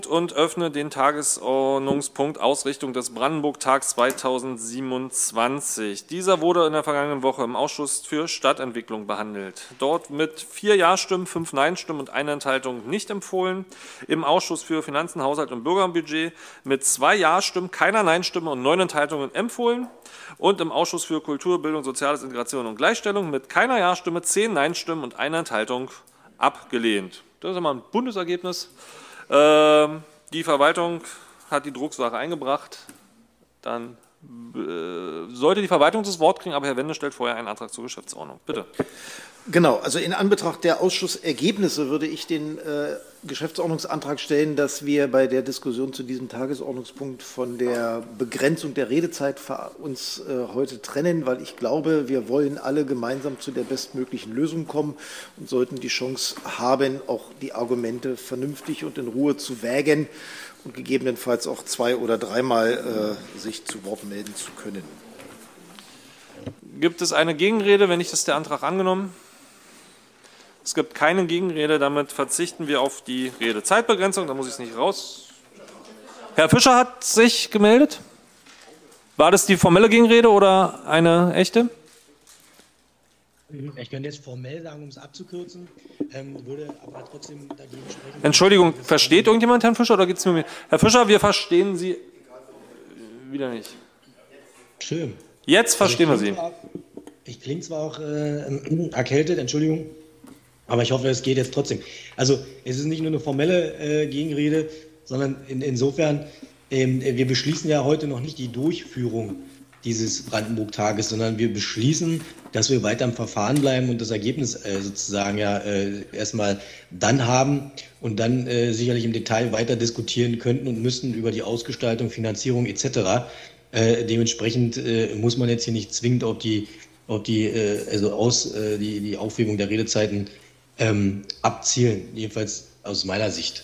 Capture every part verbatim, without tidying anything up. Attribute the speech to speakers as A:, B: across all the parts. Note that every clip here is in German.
A: Und öffne den Tagesordnungspunkt Ausrichtung des Brandenburg-Tags zweitausendsiebenundzwanzig. Dieser wurde in der vergangenen Woche im Ausschuss für Stadtentwicklung behandelt. Dort mit vier Ja-Stimmen, fünf Nein-Stimmen und einer Enthaltung nicht empfohlen. Im Ausschuss für Finanzen, Haushalt und Bürgerbudget mit zwei Ja-Stimmen, keiner Nein-Stimme und neun Enthaltungen empfohlen. Und im Ausschuss für Kultur, Bildung, Soziales, Integration und Gleichstellung mit keiner Ja-Stimme, zehn Nein-Stimmen und einer Enthaltung abgelehnt. Das ist einmal ein Bundesergebnis. Die Verwaltung hat die Drucksache eingebracht. Dann äh, sollte die Verwaltung das Wort kriegen, aber Herr Wende stellt vorher einen Antrag zur Geschäftsordnung. Bitte.
B: Genau, also in Anbetracht der Ausschussergebnisse würde ich den äh, Geschäftsordnungsantrag stellen, dass wir bei der Diskussion zu diesem Tagesordnungspunkt von der Begrenzung der Redezeit uns äh, heute trennen, weil ich glaube, wir wollen alle gemeinsam zu der bestmöglichen Lösung kommen und sollten die Chance haben, auch die Argumente vernünftig und in Ruhe zu wägen und gegebenenfalls auch zwei- oder dreimal äh, sich zu Wort melden zu können.
A: Gibt es eine Gegenrede? Wenn nicht, ist der Antrag angenommen. Es gibt keine Gegenrede, damit verzichten wir auf die Redezeitbegrenzung. Da muss ich es nicht raus. Herr Fischer hat sich gemeldet. War das die formelle Gegenrede oder eine echte?
C: Ich könnte jetzt formell sagen, um es abzukürzen, ähm, würde aber trotzdem dagegen sprechen.
A: Entschuldigung, versteht irgendjemand Herrn Fischer oder geht es mir? Herr Fischer, wir verstehen Sie wieder nicht.
C: Schön.
A: Jetzt verstehen
C: also
A: wir Sie.
C: Zwar, ich klinge zwar auch äh, erkältet, Entschuldigung, aber ich hoffe, es geht jetzt trotzdem. Also es ist nicht nur eine formelle äh, Gegenrede, sondern in, insofern, ähm, wir beschließen ja heute noch nicht die Durchführung dieses Brandenburg-Tages, sondern wir beschließen, dass wir weiter im Verfahren bleiben und das Ergebnis äh, sozusagen ja äh, erstmal dann haben und dann äh, sicherlich im Detail weiter diskutieren könnten und müssen über die Ausgestaltung, Finanzierung et cetera. Äh, dementsprechend äh, muss man jetzt hier nicht zwingend auf die, auf die, äh, also aus, äh, die, die Aufhebung der Redezeiten ähm, abzielen, jedenfalls aus meiner Sicht.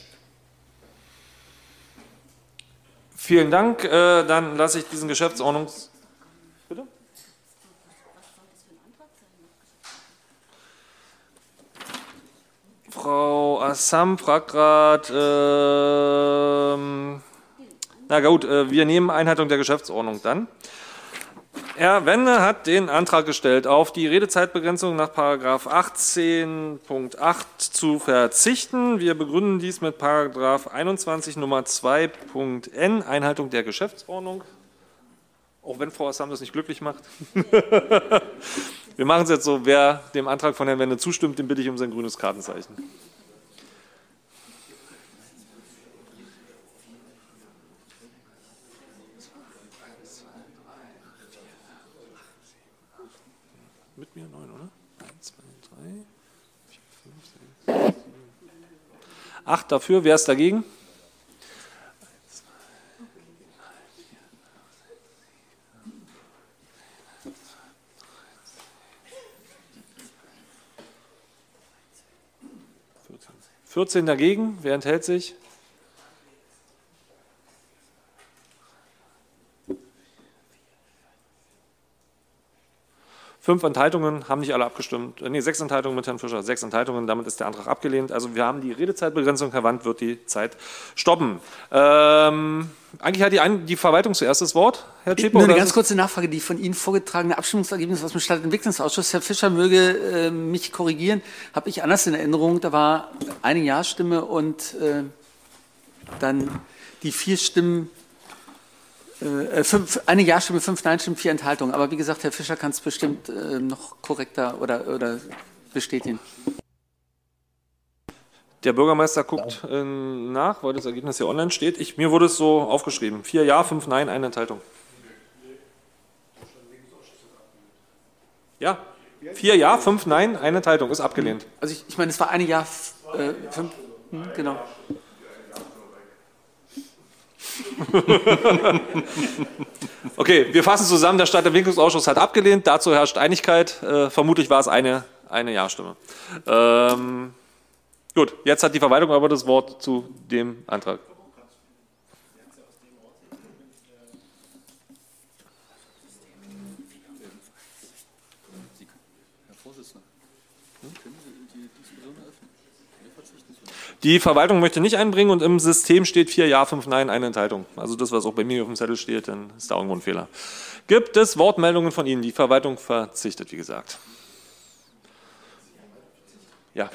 A: Vielen Dank. Äh, dann lasse ich diesen Geschäftsordnungs... Bitte? Frau Assam fragt gerade... Ähm Na gut, wir nehmen Einhaltung der Geschäftsordnung dann. Herr Wende hat den Antrag gestellt, auf die Redezeitbegrenzung nach Paragraph achtzehn Punkt acht zu verzichten. Wir begründen dies mit Paragraph einundzwanzig Nummer zwei Punkt N, Einhaltung der Geschäftsordnung. Auch wenn Frau Assam das nicht glücklich macht. Wir machen es jetzt so, wer dem Antrag von Herrn Wende zustimmt, den bitte ich um sein grünes Kartenzeichen. Mit mir neun, oder? eins, zwei, drei, vier, fünf, sechs, sieben, acht dafür. Wer ist dagegen? vierzehn dagegen. Wer enthält sich? Fünf Enthaltungen, haben nicht alle abgestimmt. Nee, sechs Enthaltungen mit Herrn Fischer, sechs Enthaltungen, damit ist der Antrag abgelehnt. Also wir haben die Redezeitbegrenzung, Herr Wandt wird die Zeit stoppen. Ähm, eigentlich hat die, Ein die Verwaltung zuerst das Wort, Herr Zschäpe.
D: Nur eine ganz kurze Nachfrage, die von Ihnen vorgetragene Abstimmungsergebnis aus dem Stadtentwicklungsausschuss. Herr Fischer möge äh, mich korrigieren, habe ich anders in Erinnerung. Da war eine Ja-Stimme und äh, dann die vier Stimmen, Äh, fünf, eine Ja-Stimme, fünf Nein-Stimmen, vier Enthaltungen. Aber wie gesagt, Herr Fischer kann es bestimmt äh, noch korrekter oder, oder bestätigen.
A: Der Bürgermeister guckt äh, nach, weil das Ergebnis hier online steht. Ich, mir wurde es so aufgeschrieben. Vier Ja, fünf Nein, eine Enthaltung. Ja, vier Ja, fünf Nein, eine Enthaltung. Ist abgelehnt.
D: Also ich, ich meine, es war eine Ja, äh, fünf, hm, genau.
A: Okay, wir fassen zusammen. Der Stadtentwicklungsausschuss hat abgelehnt. Dazu herrscht Einigkeit. Äh, vermutlich war es eine, eine Ja-Stimme. Ähm, gut, jetzt hat die Verwaltung aber das Wort zu dem Antrag. Herr Vorsitzender, können Sie die Diskussion eröffnen? Die Verwaltung möchte nicht einbringen und im System steht vier Ja, fünf Nein, eine Enthaltung. Also das, was auch bei mir auf dem Zettel steht, dann ist da irgendwo ein Fehler. Gibt es Wortmeldungen von Ihnen? Die Verwaltung verzichtet, wie gesagt. Ja.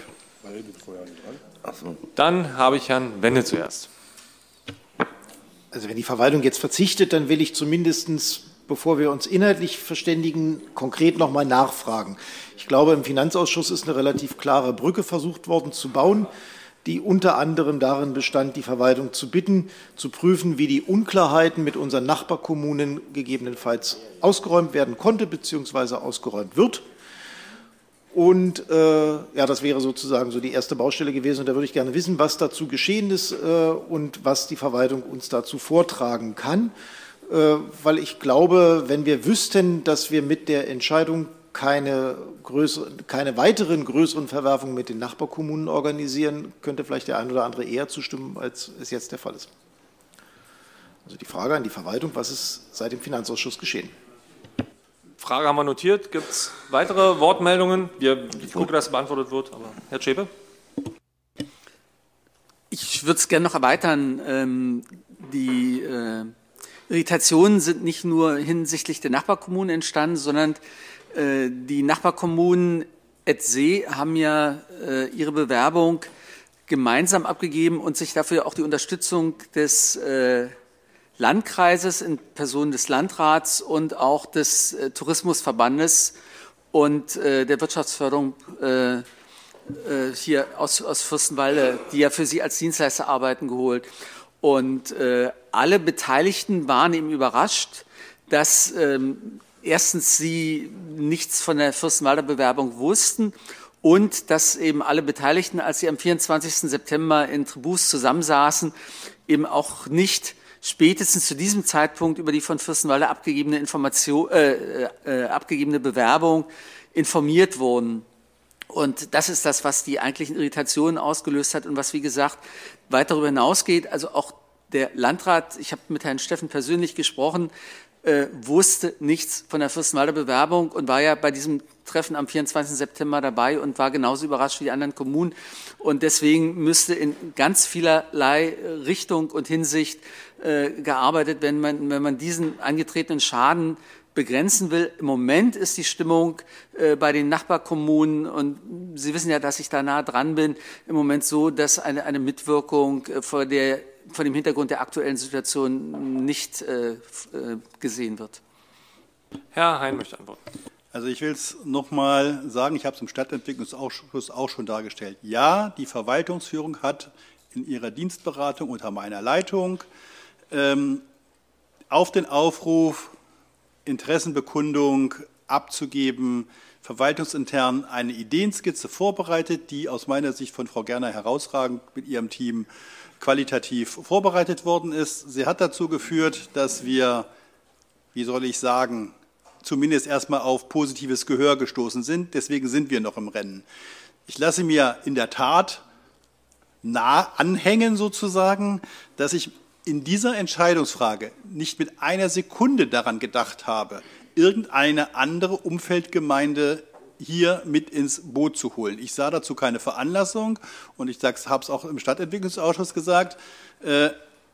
A: Dann habe ich Herrn Wende zuerst.
B: Also wenn die Verwaltung jetzt verzichtet, dann will ich zumindest, bevor wir uns inhaltlich verständigen, konkret noch mal nachfragen. Ich glaube, im Finanzausschuss ist eine relativ klare Brücke versucht worden zu bauen, die unter anderem darin bestand, die Verwaltung zu bitten, zu prüfen, wie die Unklarheiten mit unseren Nachbarkommunen gegebenenfalls ausgeräumt werden konnte bzw. ausgeräumt wird. Und äh, ja, das wäre sozusagen so die erste Baustelle gewesen. Und da würde ich gerne wissen, was dazu geschehen ist äh, und was die Verwaltung uns dazu vortragen kann. Äh, weil ich glaube, wenn wir wüssten, dass wir mit der Entscheidung keine, größeren, keine weiteren größeren Verwerfungen mit den Nachbarkommunen organisieren, könnte vielleicht der ein oder andere eher zustimmen, als es jetzt der Fall ist. Also die Frage an die Verwaltung, was ist seit dem Finanzausschuss geschehen?
A: Frage haben wir notiert. Gibt es weitere Wortmeldungen? Wir, ich gucke, dass beantwortet wird. Aber Herr Zschäpe?
D: Ich würde es gerne noch erweitern. Ähm, die äh, Irritationen sind nicht nur hinsichtlich der Nachbarkommunen entstanden, sondern äh, die Nachbarkommunen et se haben ja äh, ihre Bewerbung gemeinsam abgegeben und sich dafür auch die Unterstützung des äh, Landkreises in Person des Landrats und auch des äh, Tourismusverbandes und äh, der Wirtschaftsförderung äh, äh, hier aus, aus Fürstenwalde, die ja für Sie als Dienstleister arbeiten, geholt. Und äh, alle Beteiligten waren eben überrascht, dass ähm, erstens sie nichts von der Fürstenwalder Bewerbung wussten und dass eben alle Beteiligten, als sie am vierundzwanzigsten September in Tribus zusammensaßen, eben auch nicht spätestens zu diesem Zeitpunkt über die von Fürstenwalde abgegebene Information, äh, äh, abgegebene Bewerbung informiert wurden. Und das ist das, was die eigentlichen Irritationen ausgelöst hat und was, wie gesagt, weit darüber hinausgeht. Also auch der Landrat, ich habe mit Herrn Steffen persönlich gesprochen, äh, wusste nichts von der Fürstenwalder Bewerbung und war ja bei diesem Treffen am vierundzwanzigsten September dabei und war genauso überrascht wie die anderen Kommunen. Und deswegen müsste in ganz vielerlei Richtung und Hinsicht äh, gearbeitet, wenn man, wenn man diesen angetretenen Schaden begrenzen will. Im Moment ist die Stimmung äh, bei den Nachbarkommunen, und Sie wissen ja, dass ich da nah dran bin, im Moment so, dass eine, eine Mitwirkung äh, vor, der, vor dem Hintergrund der aktuellen Situation nicht äh, gesehen wird.
A: Herr Hein möchte antworten.
E: Also ich will es noch mal sagen, ich habe es im Stadtentwicklungsausschuss auch schon dargestellt. Ja, die Verwaltungsführung hat in ihrer Dienstberatung unter meiner Leitung ähm, auf den Aufruf, Interessenbekundung abzugeben, verwaltungsintern eine Ideenskizze vorbereitet, die aus meiner Sicht von Frau Gerner herausragend mit ihrem Team qualitativ vorbereitet worden ist. Sie hat dazu geführt, dass wir, wie soll ich sagen, zumindest erstmal auf positives Gehör gestoßen sind. Deswegen sind wir noch im Rennen. Ich lasse mir in der Tat nah anhängen sozusagen, dass ich in dieser Entscheidungsfrage nicht mit einer Sekunde daran gedacht habe, irgendeine andere Umfeldgemeinde hier mit ins Boot zu holen. Ich sah dazu keine Veranlassung und ich habe es auch im Stadtentwicklungsausschuss gesagt, äh,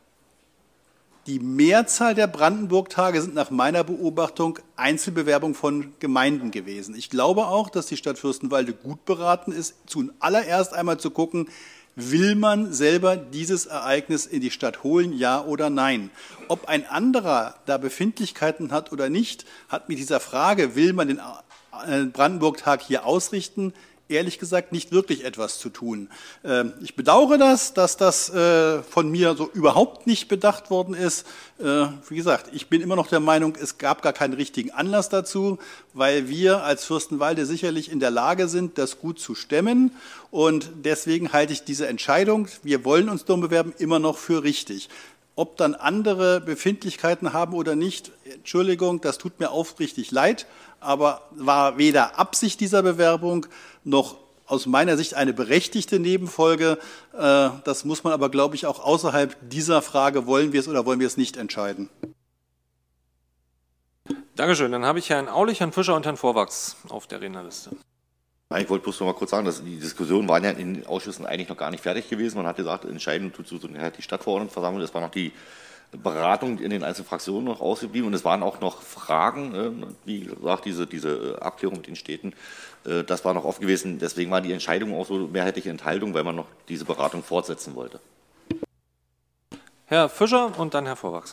E: die Mehrzahl der Brandenburg-Tage sind nach meiner Beobachtung Einzelbewerbungen von Gemeinden gewesen. Ich glaube auch, dass die Stadt Fürstenwalde gut beraten ist, zuallererst einmal zu gucken, will man selber dieses Ereignis in die Stadt holen, ja oder nein? Ob ein anderer da Befindlichkeiten hat oder nicht, hat mit dieser Frage, will man den Brandenburg-Tag hier ausrichten, ehrlich gesagt nicht wirklich etwas zu tun. Ich bedauere das, dass das von mir so überhaupt nicht bedacht worden ist. Wie gesagt, ich bin immer noch der Meinung, es gab gar keinen richtigen Anlass dazu, weil wir als Fürstenwalde sicherlich in der Lage sind, das gut zu stemmen. Und deswegen halte ich diese Entscheidung, wir wollen uns darum bewerben, immer noch für richtig. Ob dann andere Befindlichkeiten haben oder nicht, Entschuldigung, das tut mir aufrichtig leid, aber war weder Absicht dieser Bewerbung noch aus meiner Sicht eine berechtigte Nebenfolge. Das muss man aber, glaube ich, auch außerhalb dieser Frage, wollen wir es oder wollen wir es nicht, entscheiden.
A: Dankeschön. Dann habe ich Herrn Aulich, Herrn Fischer und Herrn Vorwachs auf der Rednerliste.
F: Ich wollte bloß noch mal kurz sagen, dass die Diskussionen waren ja in den Ausschüssen eigentlich noch gar nicht fertig gewesen. Man hat gesagt, entscheidend tut so die Stadtverordnetenversammlung. Es war noch die Beratung in den einzelnen Fraktionen noch ausgeblieben und es waren auch noch Fragen, wie gesagt, diese, diese Abklärung mit den Städten, das war noch offen gewesen. Deswegen war die Entscheidung auch so mehrheitliche Enthaltung, weil man noch diese Beratung fortsetzen wollte.
A: Herr Fischer und dann Herr Vorwachs.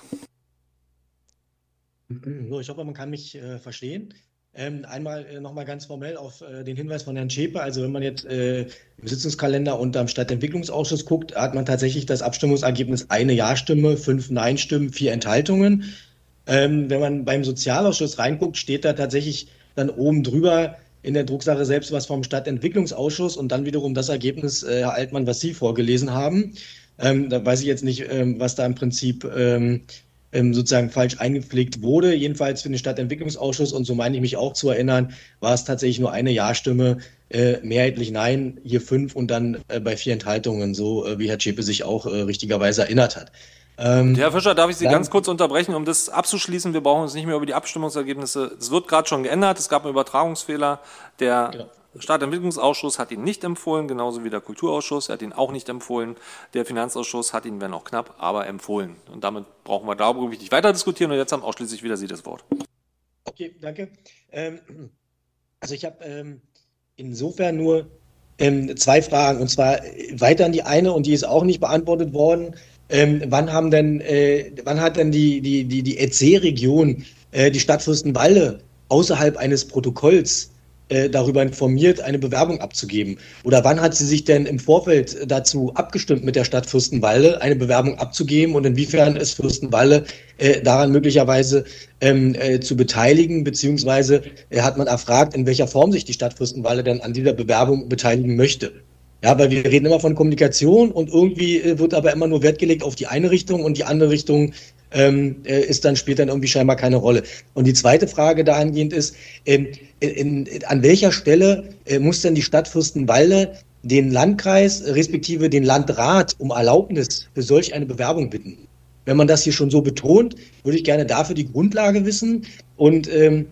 C: So, ich hoffe, man kann mich äh, verstehen. Ähm, einmal äh, nochmal ganz formell auf äh, den Hinweis von Herrn Schäpe. Also wenn man jetzt äh, im Sitzungskalender und am Stadtentwicklungsausschuss guckt, hat man tatsächlich das Abstimmungsergebnis eine Ja-Stimme, fünf Nein-Stimmen, vier Enthaltungen. Ähm, wenn man beim Sozialausschuss reinguckt, steht da tatsächlich dann oben drüber in der Drucksache selbst was vom Stadtentwicklungsausschuss und dann wiederum das Ergebnis, äh, Herr Altmann, was Sie vorgelesen haben. Ähm, da weiß ich jetzt nicht, ähm, was da im Prinzip ähm, sozusagen falsch eingepflegt wurde. Jedenfalls für den Stadtentwicklungsausschuss, und so meine ich mich auch zu erinnern, war es tatsächlich nur eine Ja-Stimme, äh, mehrheitlich Nein, hier fünf und dann äh, bei vier Enthaltungen, so äh, wie Herr Zschäpe sich auch äh, richtigerweise erinnert hat.
A: Ähm, Herr Fischer, darf ich Sie dann ganz kurz unterbrechen, um das abzuschließen? Wir brauchen uns nicht mehr über die Abstimmungsergebnisse. Es wird gerade schon geändert. Es gab einen Übertragungsfehler. Der genau. Stadtentwicklungsausschuss hat ihn nicht empfohlen, genauso wie der Kulturausschuss. Er hat ihn auch nicht empfohlen. Der Finanzausschuss hat ihn, wenn auch knapp, aber empfohlen. Und damit brauchen wir darüber nicht weiter diskutieren. Und jetzt haben ausschließlich wieder Sie das Wort.
C: Okay, danke. Ähm, also ich habe ähm, insofern nur ähm, zwei Fragen. Und zwar weiter an die eine, und die ist auch nicht beantwortet worden. Ähm, wann haben denn, äh, wann hat denn die, die, die, die E Z E-Region, äh, die Stadt Fürstenwalde, außerhalb eines Protokolls äh, darüber informiert, eine Bewerbung abzugeben? Oder wann hat sie sich denn im Vorfeld dazu abgestimmt, mit der Stadt Fürstenwalde eine Bewerbung abzugeben? Und inwiefern ist Fürstenwalde äh, daran möglicherweise ähm, äh, zu beteiligen? Beziehungsweise äh, hat man erfragt, in welcher Form sich die Stadt Fürstenwalde denn an dieser Bewerbung beteiligen möchte? Ja, weil wir reden immer von Kommunikation und irgendwie äh, wird aber immer nur Wert gelegt auf die eine Richtung und die andere Richtung ähm, äh, ist dann spielt dann irgendwie scheinbar keine Rolle. Und die zweite Frage dahingehend ist, ähm, in, in, an welcher Stelle äh, muss denn die Stadt Fürstenwalde den Landkreis respektive den Landrat um Erlaubnis für solch eine Bewerbung bitten? Wenn man das hier schon so betont, würde ich gerne dafür die Grundlage wissen. Und ähm,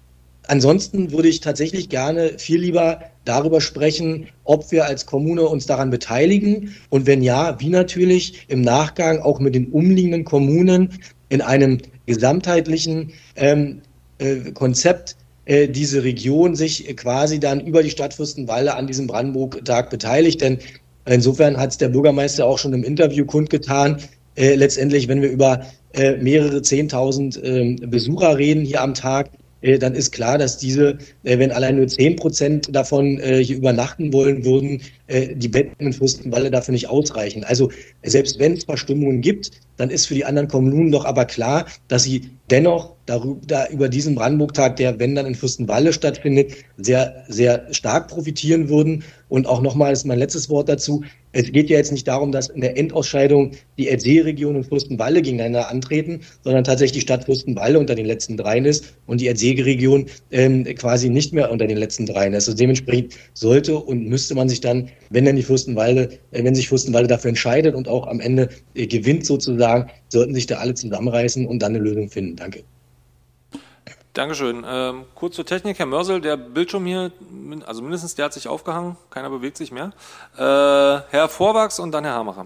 C: ansonsten würde ich tatsächlich gerne viel lieber darüber sprechen, ob wir als Kommune uns daran beteiligen und wenn ja, wie natürlich im Nachgang auch mit den umliegenden Kommunen in einem gesamtheitlichen ähm, äh, Konzept äh, diese Region sich quasi dann über die Stadt Fürstenwalde an diesem Brandenburg-Tag beteiligt. Denn insofern hat es der Bürgermeister auch schon im Interview kundgetan, äh, letztendlich, wenn wir über äh, mehrere Zehntausend äh, Besucher reden hier am Tag, dann ist klar, dass diese, wenn allein nur zehn Prozent davon hier übernachten wollen würden, die Betten in Fürstenwalde dafür nicht ausreichen. Also selbst wenn es Verstimmungen gibt, dann ist für die anderen Kommunen doch aber klar, dass sie dennoch darüber, da über diesen Brandenburg-Tag, der, wenn dann in Fürstenwalde stattfindet, sehr, sehr stark profitieren würden. Und auch nochmal, das ist mein letztes Wort dazu, es geht ja jetzt nicht darum, dass in der Endausscheidung die E Z E-Region und Fürstenwalde gegeneinander antreten, sondern tatsächlich die Stadt Fürstenwalde unter den letzten dreien ist und die E Z E-Region ähm, quasi nicht mehr unter den letzten dreien ist. Also dementsprechend sollte und müsste man sich dann, wenn dann die Fürstenwalde, äh, wenn sich Fürstenwalde dafür entscheidet und auch am Ende äh, gewinnt sozusagen, sollten sich da alle zusammenreißen und dann eine Lösung finden. Danke.
A: Dankeschön. Ähm, kurz zur Technik, Herr Mörsel, der Bildschirm hier, also mindestens der hat sich aufgehangen, keiner bewegt sich mehr. Äh, Herr Vorwachs und dann Herr Hamacher.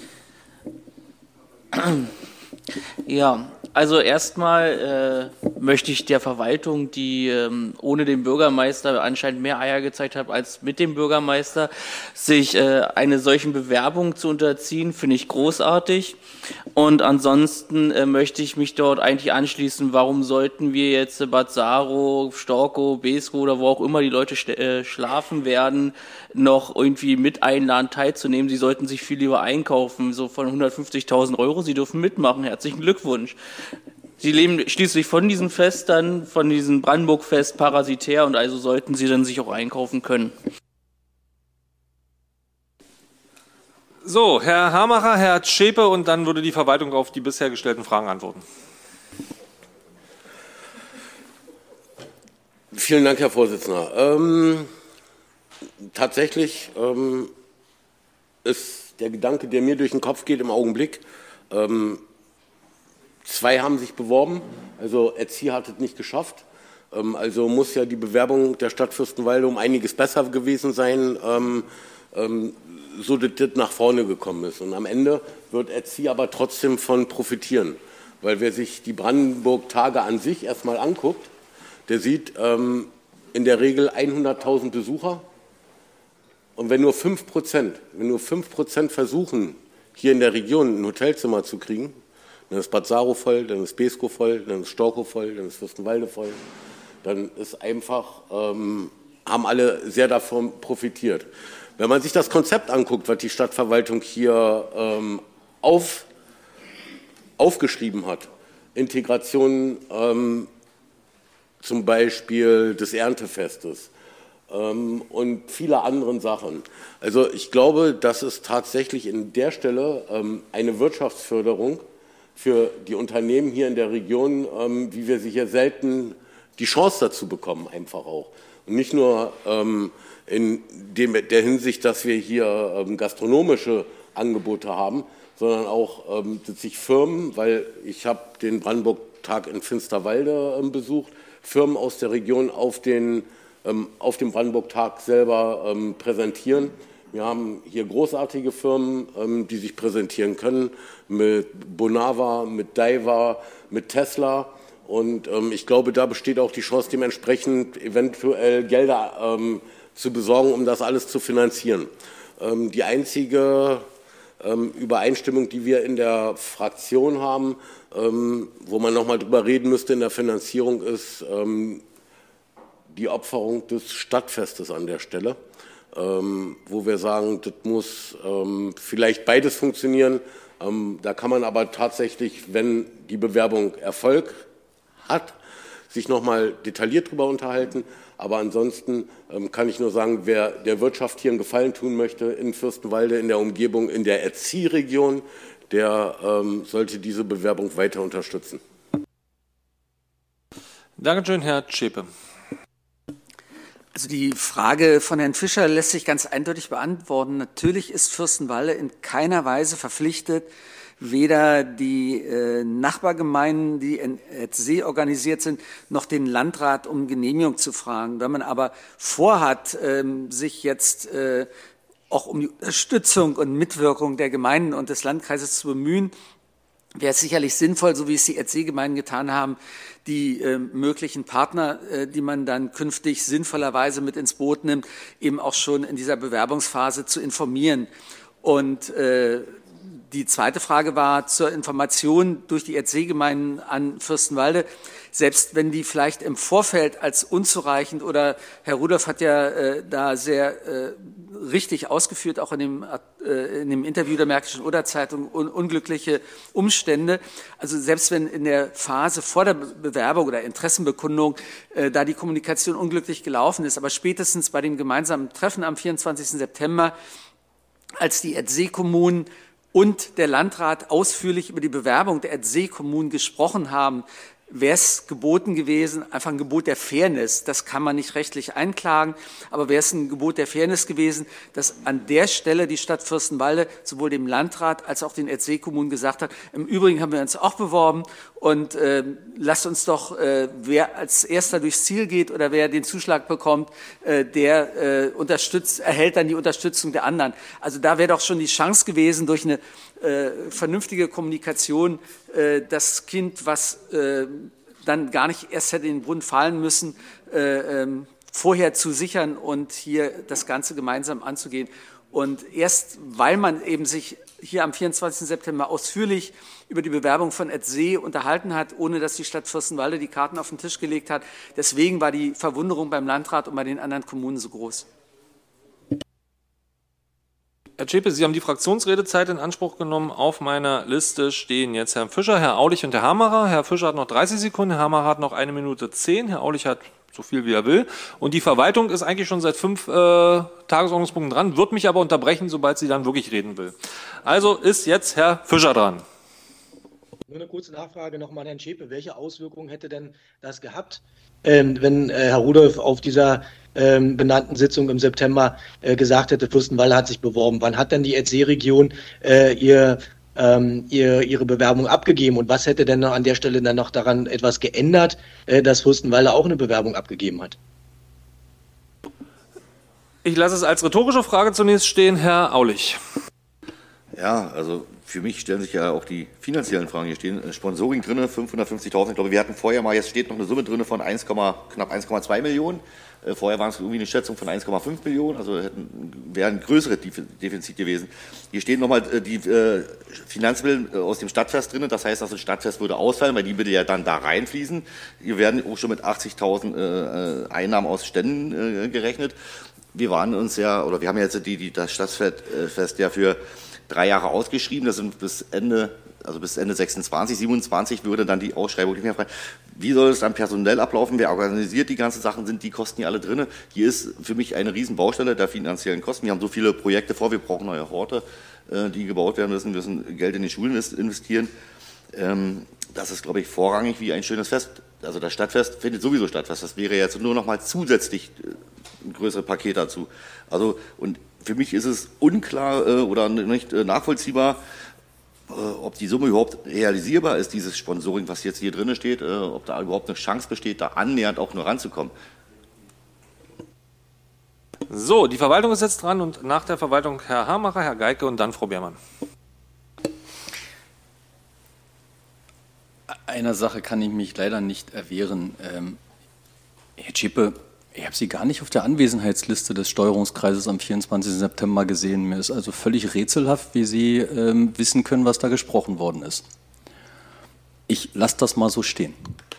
G: Ja, also erstmal äh, möchte ich der Verwaltung, die ähm, ohne den Bürgermeister anscheinend mehr Eier gezeigt hat als mit dem Bürgermeister, sich äh, eine solchen Bewerbung zu unterziehen, finde ich großartig. Und ansonsten äh, möchte ich mich dort eigentlich anschließen, warum sollten wir jetzt äh, Bad Saro, Storkow, Beeskow oder wo auch immer die Leute äh, schlafen werden, noch irgendwie mit einladen, teilzunehmen. Sie sollten sich viel lieber einkaufen, so von hundertfünfzigtausend Euro. Sie dürfen mitmachen. Herzlichen Glückwunsch. Sie leben schließlich von diesem Fest dann, von diesem Brandenburg-Fest parasitär und also sollten Sie dann sich auch einkaufen können.
A: So, Herr Hamacher, Herr Zschäpe und dann würde die Verwaltung auf die bisher gestellten Fragen antworten.
H: Vielen Dank, Herr Vorsitzender. Ähm, tatsächlich ähm, ist der Gedanke, der mir durch den Kopf geht im Augenblick, ähm, zwei haben sich beworben, also Erzieher hat es nicht geschafft. Ähm, also muss ja die Bewerbung der Stadt Fürstenwalde um einiges besser gewesen sein, ähm, ähm, so dass das nach vorne gekommen ist. Und am Ende wird E Z Z I aber trotzdem von profitieren. Weil wer sich die Brandenburg-Tage an sich erstmal anguckt, der sieht ähm, in der Regel hunderttausend Besucher. Und wenn nur fünf Prozent, wenn nur fünf Prozent versuchen, hier in der Region ein Hotelzimmer zu kriegen, dann ist Bad Saro voll, dann ist Beeskow voll, dann ist Storkow voll, dann ist Fürstenwalde voll. Dann ist einfach, ähm, haben alle sehr davon profitiert. Wenn man sich das Konzept anguckt, was die Stadtverwaltung hier ähm, auf aufgeschrieben hat. Integration ähm, zum Beispiel des Erntefestes ähm, und viele anderen Sachen. Also ich glaube, dass es tatsächlich in der Stelle ähm, eine Wirtschaftsförderung für die Unternehmen hier in der Region, ähm, wie wir sie hier selten die Chance dazu bekommen, einfach auch. Und nicht nur ähm, in dem, der Hinsicht, dass wir hier ähm, gastronomische Angebote haben, sondern auch ähm, dass sich Firmen, weil ich habe den Brandenburg-Tag in Finsterwalde ähm, besucht, Firmen aus der Region auf, den, ähm, auf dem Brandenburg-Tag selber ähm, präsentieren. Wir haben hier großartige Firmen, ähm, die sich präsentieren können, mit Bonava, mit Daiwa, mit Tesla. Und ähm, ich glaube, da besteht auch die Chance, dementsprechend eventuell Gelder ähm, zu besorgen, um das alles zu finanzieren. Ähm, die einzige Übereinstimmung, die wir in der Fraktion haben, wo man noch mal drüber reden müsste in der Finanzierung, ist die Opferung des Stadtfestes an der Stelle, wo wir sagen, das muss vielleicht beides funktionieren. Da kann man aber tatsächlich, wenn die Bewerbung Erfolg hat, sich noch mal detailliert drüber unterhalten. Aber ansonsten ähm, kann ich nur sagen, wer der Wirtschaft hier einen Gefallen tun möchte in Fürstenwalde, in der Umgebung, in der E Z Z I-Region, der ähm, sollte diese Bewerbung weiter unterstützen.
A: Dankeschön, Herr Zschäpe.
D: Also die Frage von Herrn Fischer lässt sich ganz eindeutig beantworten. Natürlich ist Fürstenwalde in keiner Weise verpflichtet, weder die äh, Nachbargemeinden, die in E Z Z I organisiert sind, noch den Landrat um Genehmigung zu fragen. Wenn man aber vorhat, ähm, sich jetzt äh, auch um die Unterstützung und Mitwirkung der Gemeinden und des Landkreises zu bemühen, wäre es sicherlich sinnvoll, so wie es die E Z Z I-Gemeinden getan haben, die äh, möglichen Partner, äh, die man dann künftig sinnvollerweise mit ins Boot nimmt, eben auch schon in dieser Bewerbungsphase zu informieren. Und äh, die zweite Frage war zur Information durch die E Z Z I-Gemeinden an Fürstenwalde. Selbst wenn die vielleicht im Vorfeld als unzureichend oder Herr Rudolph hat ja äh, da sehr äh, richtig ausgeführt, auch in dem, äh, in dem Interview der Märkischen Oder-Zeitung, un unglückliche Umstände. Also selbst wenn in der Phase vor der Bewerbung oder Interessenbekundung äh, da die Kommunikation unglücklich gelaufen ist, aber spätestens bei dem gemeinsamen Treffen am vierundzwanzigsten September, als die E Z Z I-Kommunen und der Landrat ausführlich über die Bewerbung der E Z Z I-Kommunen gesprochen haben, wäre es geboten gewesen, einfach ein Gebot der Fairness, das kann man nicht rechtlich einklagen, aber wäre es ein Gebot der Fairness gewesen, dass an der Stelle die Stadt Fürstenwalde sowohl dem Landrat als auch den E Z Z I-Kommunen gesagt hat, im Übrigen haben wir uns auch beworben und äh, lasst uns doch, äh, wer als Erster durchs Ziel geht oder wer den Zuschlag bekommt, äh, der äh, unterstützt, erhält dann die Unterstützung der anderen. Also da wäre doch schon die Chance gewesen, durch eine äh, vernünftige Kommunikation äh, das Kind, was äh, dann gar nicht erst hätte in den Brunnen fallen müssen, äh, ähm, vorher zu sichern und hier das Ganze gemeinsam anzugehen. Und erst weil man eben sich hier am vierundzwanzigsten September ausführlich über die Bewerbung von E Z Z I unterhalten hat, ohne dass die Stadt Fürstenwalde die Karten auf den Tisch gelegt hat, deswegen war die Verwunderung beim Landrat und bei den anderen Kommunen so groß.
A: Herr Zschäpe, Sie haben die Fraktionsredezeit in Anspruch genommen. Auf meiner Liste stehen jetzt Herr Fischer, Herr Aulich und Herr Hammerer. Herr Fischer hat noch dreißig Sekunden, Herr Hammerer hat noch eine Minute zehn, Herr Aulich hat so viel, wie er will. Und die Verwaltung ist eigentlich schon seit fünf äh, Tagesordnungspunkten dran, wird mich aber unterbrechen, sobald sie dann wirklich reden will. Also ist jetzt Herr Fischer dran.
C: Nur eine kurze Nachfrage nochmal an Herrn Zschäpe. Welche Auswirkungen hätte denn das gehabt, ähm, wenn äh, Herr Rudolph auf dieser ähm, benannten Sitzung im September äh, gesagt hätte, Fürstenwalde hat sich beworben? Wann hat denn die E Z Z I-Region äh, ihr ähm, ihr, ihre Bewerbung abgegeben. Und was hätte denn an der Stelle dann noch daran etwas geändert, äh, dass Fürstenwalde auch eine Bewerbung abgegeben hat?
A: Ich lasse es als rhetorische Frage zunächst stehen, Herr Aulich.
F: Ja, also für mich stellen sich ja auch die finanziellen Fragen. Hier stehen Sponsoring drin, fünfhundertfünfzigtausend. Ich glaube, wir hatten vorher mal, jetzt steht noch eine Summe drin von eins, knapp eins Komma zwei Millionen. Äh, vorher waren es irgendwie eine Schätzung von eins Komma fünf Millionen, also hätten, wäre ein größeres Defizit gewesen. Hier stehen nochmal äh, die äh, Finanzmittel äh, aus dem Stadtfest drin. Das heißt, das Stadtfest würde ausfallen, weil die bitte ja dann da reinfließen. Hier werden auch schon mit achtzigtausend äh, Einnahmen aus Ständen äh, gerechnet. Wir waren uns ja, oder wir haben jetzt die, die, das Stadtfest ja für drei Jahre ausgeschrieben, das sind bis Ende, also bis Ende sechsundzwanzig, siebenundzwanzig würde dann die Ausschreibung nicht mehr frei. Wie soll es dann personell ablaufen? Wer organisiert die ganzen Sachen? Sind die Kosten hier alle drin? Hier ist für mich eine riesen Baustelle der finanziellen Kosten. Wir haben so viele Projekte vor, wir brauchen neue Horte, die gebaut werden müssen, wir müssen Geld in die Schulen investieren. Das ist, glaube ich, vorrangig wie ein schönes Fest. Also das Stadtfest findet sowieso statt. Das wäre jetzt nur noch mal zusätzlich ein größeres Paket dazu. Also, und für mich ist es unklar äh, oder nicht äh, nachvollziehbar, äh, ob die Summe überhaupt realisierbar ist, dieses Sponsoring, was jetzt hier drin steht, äh, ob da überhaupt eine Chance besteht, da annähernd auch nur ranzukommen.
A: So, die Verwaltung ist jetzt dran und nach der Verwaltung Herr Hamacher, Herr Geike und dann Frau Beermann.
I: Einer Sache kann ich mich leider nicht erwehren. Ähm, Herr Zschäpe, ich habe Sie gar nicht auf der Anwesenheitsliste des Steuerungskreises am vierundzwanzigsten September gesehen. Mir ist also völlig rätselhaft, wie Sie ähm, wissen können, was da gesprochen worden ist. Ich lasse das mal so stehen.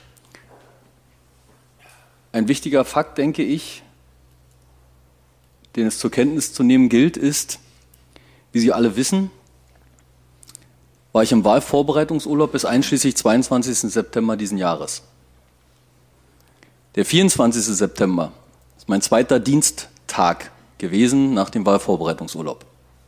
I: Ein wichtiger Fakt, denke ich, den es zur Kenntnis zu nehmen gilt, ist, wie Sie alle wissen, war ich im Wahlvorbereitungsurlaub bis einschließlich zweiundzwanzigsten September diesen Jahres. Der vierundzwanzigste September ist mein zweiter Diensttag gewesen nach dem Wahlvorbereitungsurlaub.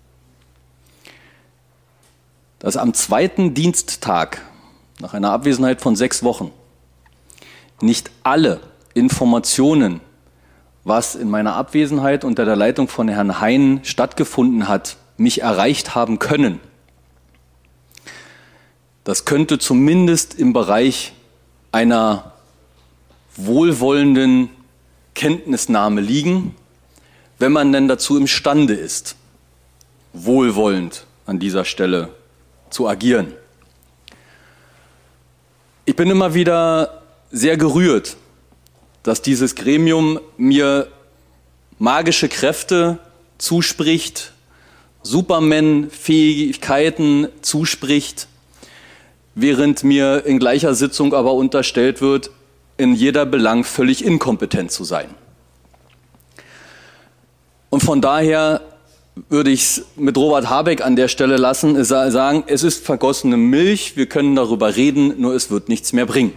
I: Dass am zweiten Diensttag, nach einer Abwesenheit von sechs Wochen, nicht alle Informationen, was in meiner Abwesenheit unter der Leitung von Herrn Hein stattgefunden hat, mich erreicht haben können, das könnte zumindest im Bereich einer wohlwollenden Kenntnisnahme liegen, wenn man denn dazu imstande ist, wohlwollend an dieser Stelle zu agieren. Ich bin immer wieder sehr gerührt, dass dieses Gremium mir magische Kräfte zuspricht, Superman-Fähigkeiten zuspricht, während mir in gleicher Sitzung aber unterstellt wird, in jeder Belang völlig inkompetent zu sein. Und von daher würde ich es mit Robert Habeck an der Stelle lassen, sagen, es ist vergossene Milch, wir können darüber reden, nur es wird nichts mehr bringen.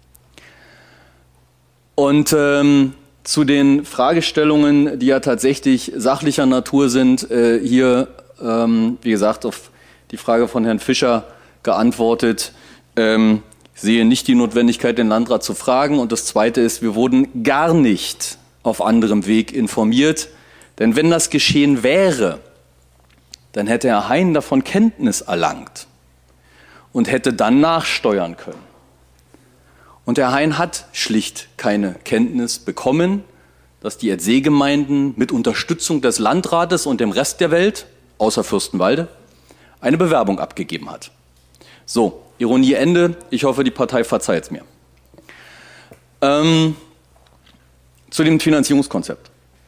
I: Und ähm, zu den Fragestellungen, die ja tatsächlich sachlicher Natur sind, äh, hier, ähm, wie gesagt, auf die Frage von Herrn Fischer geantwortet. Ähm, ich sehe nicht die Notwendigkeit, den Landrat zu fragen. Und das Zweite ist, wir wurden gar nicht auf anderem Weg informiert. Denn wenn das geschehen wäre, dann hätte Herr Hein davon Kenntnis erlangt und hätte dann nachsteuern können. Und Herr Hein hat schlicht keine Kenntnis bekommen, dass die Edzee-Gemeinden mit Unterstützung des Landrates und dem Rest der Welt, außer Fürstenwalde, eine Bewerbung abgegeben hat. So, Ironie Ende. Ich hoffe, die Partei verzeiht es mir. Ähm, zu dem Finanzierungskonzept.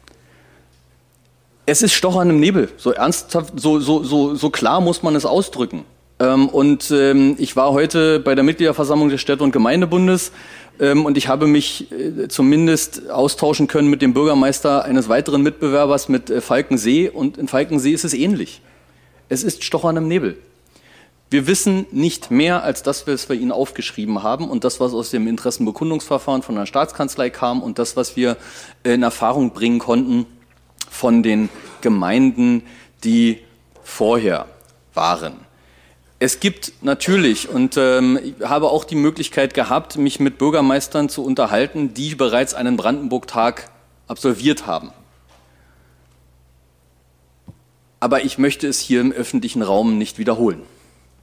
I: Es ist Stochern im Nebel. So ernsthaft, so, so, so, so klar muss man es ausdrücken. Ähm, und ähm, ich war heute bei der Mitgliederversammlung des Städte- und Gemeindebundes ähm, und ich habe mich äh, zumindest austauschen können mit dem Bürgermeister eines weiteren Mitbewerbers mit äh, Falkensee. Und in Falkensee ist es ähnlich. Es ist Stochern im Nebel. Wir wissen nicht mehr als das, was wir Ihnen aufgeschrieben haben und das, was aus dem Interessenbekundungsverfahren von der Staatskanzlei kam und das, was wir in Erfahrung bringen konnten von den Gemeinden, die vorher waren. Es gibt natürlich, und ähm, ich habe auch die Möglichkeit gehabt, mich mit Bürgermeistern zu unterhalten, die bereits einen Brandenburg-Tag absolviert haben. Aber ich möchte es hier im öffentlichen Raum nicht wiederholen.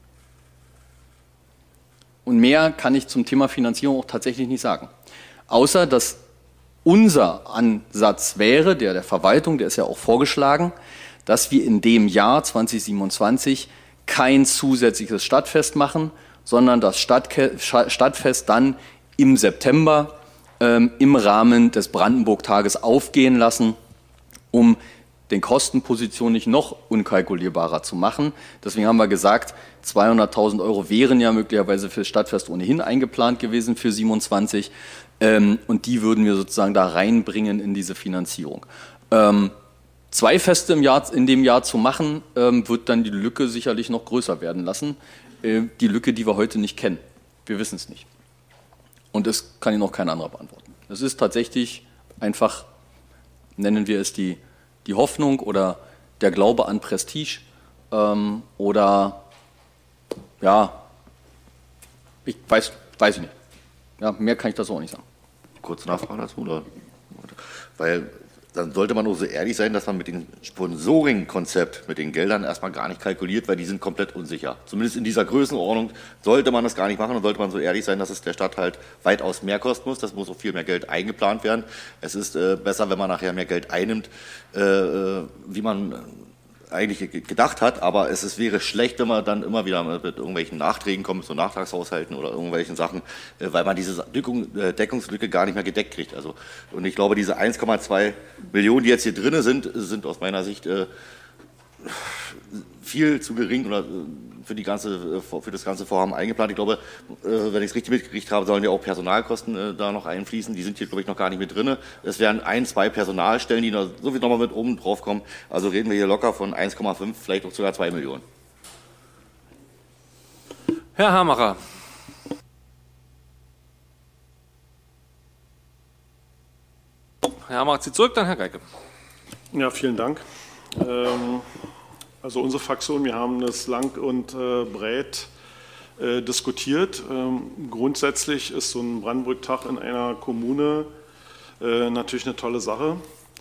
I: Und mehr kann ich zum Thema Finanzierung auch tatsächlich nicht sagen. Außer, dass unser Ansatz wäre, der der Verwaltung, der ist ja auch vorgeschlagen, dass wir in dem Jahr zwanzig siebenundzwanzig kein zusätzliches Stadtfest machen, sondern das Stadtke- Stadtfest dann im September ähm, im Rahmen des Brandenburg-Tages aufgehen lassen, um den Kostenposition nicht noch unkalkulierbarer zu machen. Deswegen haben wir gesagt, zweihunderttausend Euro wären ja möglicherweise für das Stadtfest ohnehin eingeplant gewesen für siebenundzwanzig. Ähm, und die würden wir sozusagen da reinbringen in diese Finanzierung. Ähm, zwei Feste im Jahr, in dem Jahr zu machen, ähm, wird dann die Lücke sicherlich noch größer werden lassen. Äh, die Lücke, die wir heute nicht kennen. Wir wissen es nicht. Und das kann Ihnen auch kein anderer beantworten. Es ist tatsächlich einfach, nennen wir es die die Hoffnung oder der Glaube an Prestige ähm, oder ja, ich weiß, weiß ich nicht. Ja, mehr kann ich dazu auch nicht sagen.
F: Kurze Nachfrage dazu, oder? Weil dann sollte man auch so ehrlich sein, dass man mit dem Sponsoring-Konzept, mit den Geldern erstmal gar nicht kalkuliert, weil die sind komplett unsicher. Zumindest in dieser Größenordnung sollte man das gar nicht machen und sollte man so ehrlich sein, dass es der Stadt halt weitaus mehr kosten muss. Das muss auch viel mehr Geld eingeplant werden. Es ist äh, besser, wenn man nachher mehr Geld einnimmt, äh, wie man eigentlich gedacht hat, aber es ist, wäre schlecht, wenn man dann immer wieder mit irgendwelchen Nachträgen kommt, so Nachtragshaushalten oder irgendwelchen Sachen, weil man diese Deckung, Deckungslücke gar nicht mehr gedeckt kriegt. Also, und ich glaube, diese eins Komma zwei Millionen, die jetzt hier drin sind, sind aus meiner Sicht äh, viel zu gering oder für, die ganze, für das ganze Vorhaben eingeplant. Ich glaube, wenn ich es richtig mitgekriegt habe, sollen ja auch Personalkosten da noch einfließen. Die sind hier, glaube ich, noch gar nicht mit drin. Es wären ein, zwei Personalstellen, die noch, so wie nochmal mit oben drauf kommen. Also reden wir hier locker von eins Komma fünf, vielleicht auch sogar zwei Millionen.
A: Herr Hamacher. Herr Hamacher zieht zurück, dann Herr Geike.
J: Ja, vielen Dank. Ähm Also unsere Fraktion, wir haben das lang und äh, breit äh, diskutiert. Ähm, grundsätzlich ist so ein Brandenburg-Tag in einer Kommune äh, natürlich eine tolle Sache.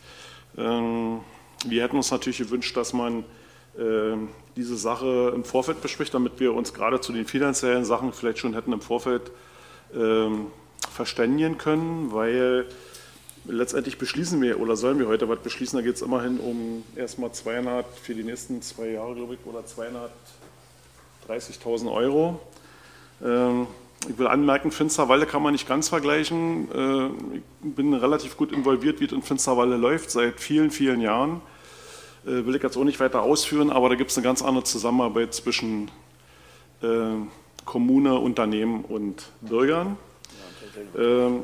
J: Ähm, wir hätten uns natürlich gewünscht, dass man äh, diese Sache im Vorfeld bespricht, damit wir uns gerade zu den finanziellen Sachen vielleicht schon hätten im Vorfeld äh, verständigen können, weil letztendlich beschließen wir oder sollen wir heute was beschließen, da geht es immerhin um erstmal zweihundert für die nächsten zwei Jahre, glaube ich, oder zweihundertdreißigtausend Euro. Ähm, ich will anmerken, Finsterwalde kann man nicht ganz vergleichen. Äh, ich bin relativ gut involviert, wie es in Finsterwalde läuft, seit vielen, vielen Jahren. Äh, will ich jetzt auch nicht weiter ausführen, aber da gibt es eine ganz andere Zusammenarbeit zwischen äh, Kommune, Unternehmen und Bürgern. Ähm,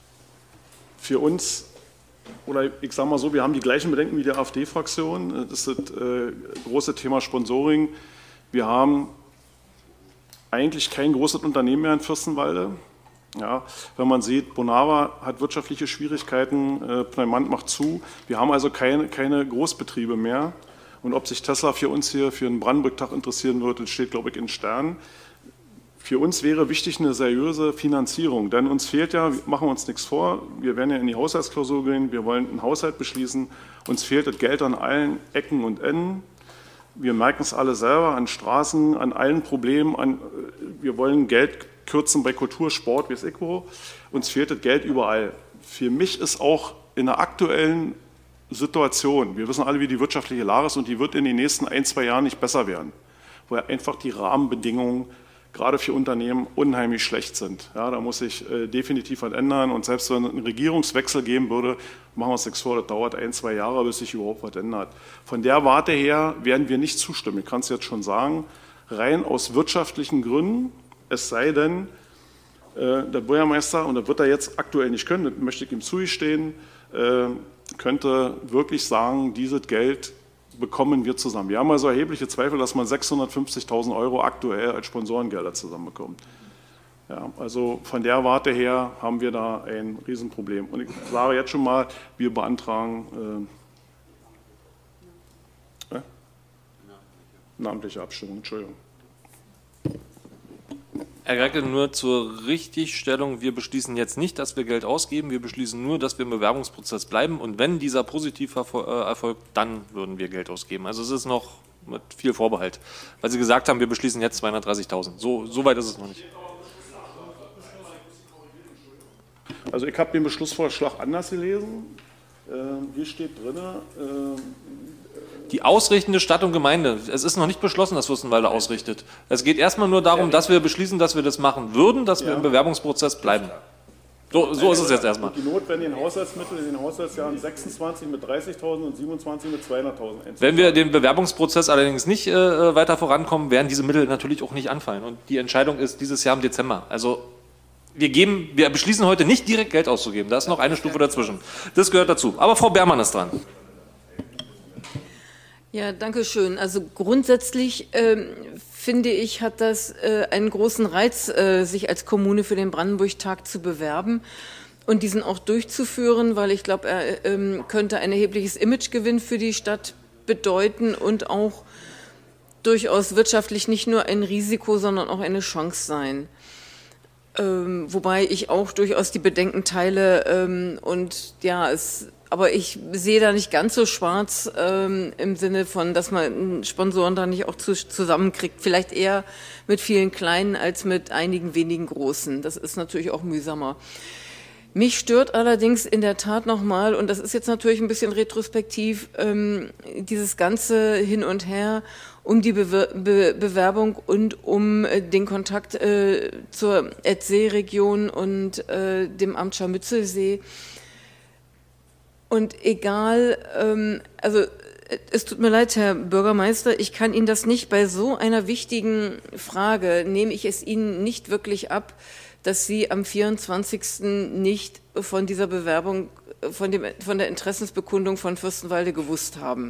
J: Für uns, oder ich sage mal so, wir haben die gleichen Bedenken wie die AfD-Fraktion. Das ist das äh, große Thema Sponsoring. Wir haben eigentlich kein großes Unternehmen mehr in Fürstenwalde. Ja, wenn man sieht, Bonava hat wirtschaftliche Schwierigkeiten, äh, Pneumant macht zu. Wir haben also keine, keine Großbetriebe mehr. Und ob sich Tesla für uns hier für einen Brandenburg-Tag interessieren wird, das steht, glaube ich, in Sternen. Für uns wäre wichtig eine seriöse Finanzierung, denn uns fehlt ja, machen wir uns nichts vor, wir werden ja in die Haushaltsklausur gehen, wir wollen einen Haushalt beschließen, uns fehlt das Geld an allen Ecken und Enden. Wir merken es alle selber, an Straßen, an allen Problemen, an, wir wollen Geld kürzen bei Kultur, Sport, wie es Eco. Uns fehlt das Geld überall. Für mich ist auch in der aktuellen Situation, wir wissen alle, wie die wirtschaftliche Lage ist und die wird in den nächsten ein, zwei Jahren nicht besser werden, weil einfach die Rahmenbedingungen gerade für Unternehmen unheimlich schlecht sind. Ja, da muss sich äh, definitiv was ändern und selbst wenn es einen Regierungswechsel geben würde, machen wir uns nichts vor, das dauert ein, zwei Jahre, bis sich überhaupt was ändert. Von der Warte her werden wir nicht zustimmen, ich kann es jetzt schon sagen, rein aus wirtschaftlichen Gründen, es sei denn, äh, der Bürgermeister, und das wird er jetzt aktuell nicht können, das möchte ich ihm zugestehen, äh, könnte wirklich sagen, dieses Geld bekommen wir zusammen. Wir haben also erhebliche Zweifel, dass man sechshundertfünfzigtausend Euro aktuell als Sponsorengelder zusammenbekommt. Ja, also von der Warte her haben wir da ein Riesenproblem. Und ich sage jetzt schon mal, wir beantragen äh, äh, namentliche Abstimmung. Entschuldigung.
A: Herr Geike, nur zur Richtigstellung, wir beschließen jetzt nicht, dass wir Geld ausgeben, wir beschließen nur, dass wir im Bewerbungsprozess bleiben und wenn dieser positiv erfolgt, dann würden wir Geld ausgeben. Also es ist noch mit viel Vorbehalt, weil Sie gesagt haben, wir beschließen jetzt zweihundertdreißigtausend. So, so weit ist es noch nicht.
J: Also ich habe den Beschlussvorschlag anders gelesen. Ähm, hier steht drin, ähm,
A: die ausrichtende Stadt und Gemeinde. Es ist noch nicht beschlossen, dass Fürstenwalde ausrichtet. Es geht erstmal nur darum, dass wir beschließen, dass wir das machen würden, dass wir
J: Ja.
A: im Bewerbungsprozess bleiben. So, so ist es jetzt erstmal.
J: Die notwendigen Haushaltsmittel in den Haushaltsjahren sechsundzwanzig mit dreißigtausend und siebenundzwanzig mit zweihunderttausend.
A: Wenn wir den Bewerbungsprozess allerdings nicht äh, weiter vorankommen, werden diese Mittel natürlich auch nicht anfallen. Und die Entscheidung ist dieses Jahr im Dezember. Also wir geben, wir beschließen heute nicht direkt Geld auszugeben. Da ist noch eine Stufe dazwischen. Das gehört dazu. Aber Frau Beermann ist dran.
K: Ja, danke schön. Also grundsätzlich ähm, finde ich, hat das äh, einen großen Reiz, äh, sich als Kommune für den Brandenburg-Tag zu bewerben und diesen auch durchzuführen, weil ich glaube, er ähm, könnte ein erhebliches Imagegewinn für die Stadt bedeuten und auch durchaus wirtschaftlich nicht nur ein Risiko, sondern auch eine Chance sein. Ähm, wobei ich auch durchaus die Bedenken teile ähm, und ja, es aber ich sehe da nicht ganz so schwarz ähm, im Sinne von, dass man Sponsoren da nicht auch zu, zusammenkriegt. Vielleicht eher mit vielen Kleinen als mit einigen wenigen Großen. Das ist natürlich auch mühsamer. Mich stört allerdings in der Tat nochmal, und das ist jetzt natürlich ein bisschen retrospektiv, ähm, dieses ganze Hin und Her um die Bewer- Be- Bewerbung und um äh, den Kontakt äh, zur Edzee-Region und äh, dem Amt Scharmützelsee. Und egal, ähm, also es tut mir leid, Herr Bürgermeister, ich kann Ihnen das nicht, bei so einer wichtigen Frage nehme ich es Ihnen nicht wirklich ab, dass Sie am vierundzwanzigsten nicht von dieser Bewerbung, von, dem, von der Interessensbekundung von Fürstenwalde gewusst haben.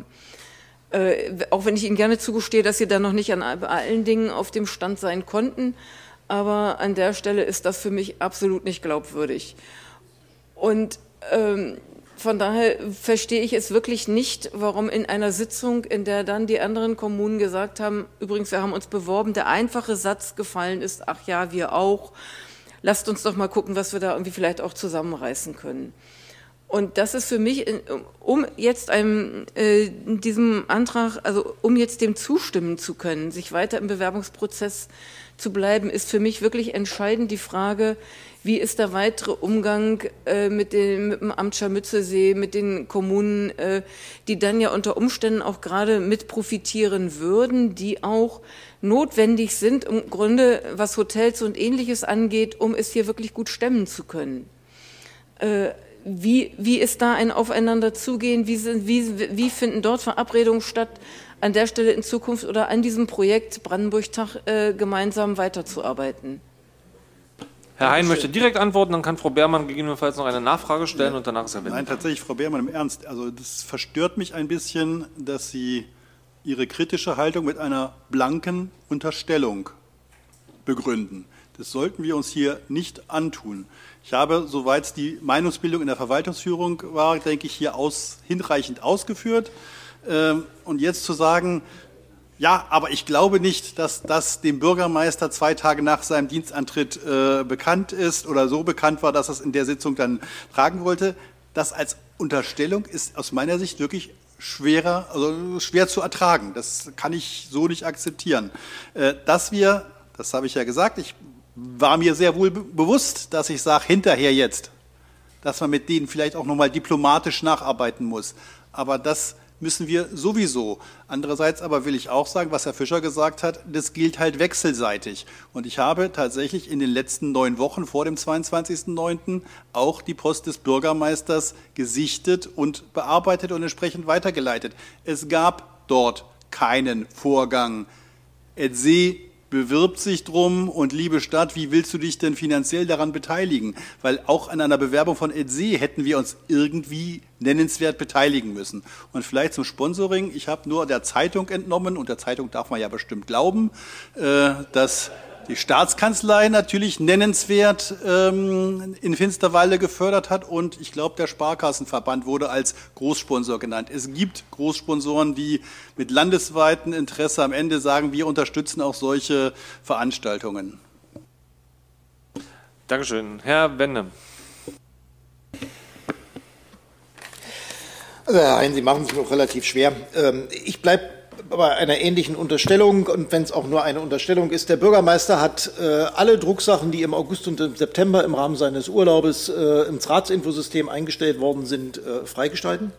K: Äh, auch wenn ich Ihnen gerne zugestehe, dass Sie da noch nicht an allen Dingen auf dem Stand sein konnten, aber an der Stelle ist das für mich absolut nicht glaubwürdig. Und ähm, von daher verstehe ich es wirklich nicht, warum in einer Sitzung, in der dann die anderen Kommunen gesagt haben, übrigens, wir haben uns beworben, der einfache Satz gefallen ist, ach ja, wir auch, lasst uns doch mal gucken, was wir da irgendwie vielleicht auch zusammenreißen können. Und das ist für mich, um jetzt einem, äh, diesem Antrag, also um jetzt dem zustimmen zu können, sich weiter im Bewerbungsprozess zu bleiben, ist für mich wirklich entscheidend die Frage, wie ist der weitere Umgang äh, mit, dem, mit dem Amt Scharmützelsee, mit den Kommunen, äh, die dann ja unter Umständen auch gerade mit profitieren würden, die auch notwendig sind, im Grunde, was Hotels und Ähnliches angeht, um es hier wirklich gut stemmen zu können. Äh, wie, wie ist da ein Aufeinanderzugehen? Wie, sind, wie, wie finden dort Verabredungen statt, an der Stelle in Zukunft oder an diesem Projekt Brandenburg-Tag äh, gemeinsam weiterzuarbeiten?
A: Herr Hein möchte direkt antworten, dann kann Frau Beermann gegebenenfalls noch eine Nachfrage stellen und danach ist er weg.
E: Nein, tatsächlich, Frau Beermann, im Ernst. Also das verstört mich ein bisschen, dass Sie Ihre kritische Haltung mit einer blanken Unterstellung begründen. Das sollten wir uns hier nicht antun. Ich habe, soweit die Meinungsbildung in der Verwaltungsführung war, denke ich, hier aus, hinreichend ausgeführt. Und jetzt zu sagen, ja, aber ich glaube nicht, dass das dem Bürgermeister zwei Tage nach seinem Dienstantritt äh, bekannt ist oder so bekannt war, dass er es in der Sitzung dann tragen wollte. Das als Unterstellung ist aus meiner Sicht wirklich schwerer, also schwer zu ertragen. Das kann ich so nicht akzeptieren. Äh, dass wir, das habe ich ja gesagt, ich war mir sehr wohl be- bewusst, dass ich sage, hinterher jetzt, dass man mit denen vielleicht auch nochmal diplomatisch nacharbeiten muss. Aber das müssen wir sowieso. Andererseits aber will ich auch sagen, was Herr Fischer gesagt hat, das gilt halt wechselseitig. Und ich habe tatsächlich in den letzten neun Wochen vor dem zweiundzwanzigsten neunten auch die Post des Bürgermeisters gesichtet und bearbeitet und entsprechend weitergeleitet. Es gab dort keinen Vorgang. Edzee bewirbt sich drum und liebe Stadt, wie willst du dich denn finanziell daran beteiligen? Weil auch an einer Bewerbung von Edzee hätten wir uns irgendwie nennenswert beteiligen müssen. Und vielleicht zum Sponsoring, ich habe nur der Zeitung entnommen, und der Zeitung darf man ja bestimmt glauben, äh, dass die Staatskanzlei natürlich nennenswert ähm, in Finsterwalde gefördert hat und ich glaube, der Sparkassenverband wurde als Großsponsor genannt. Es gibt Großsponsoren, die mit landesweitem Interesse am Ende sagen, wir unterstützen auch solche Veranstaltungen.
A: Dankeschön. Herr Wende.
B: Also Herr Hein, Sie machen es mir auch relativ schwer. Ich bleibe bei einer ähnlichen Unterstellung, und wenn es auch nur eine Unterstellung ist, der Bürgermeister hat äh, alle Drucksachen, die im August und im September im Rahmen seines Urlaubes äh, ins Ratsinfosystem eingestellt worden sind, äh, freigestalten.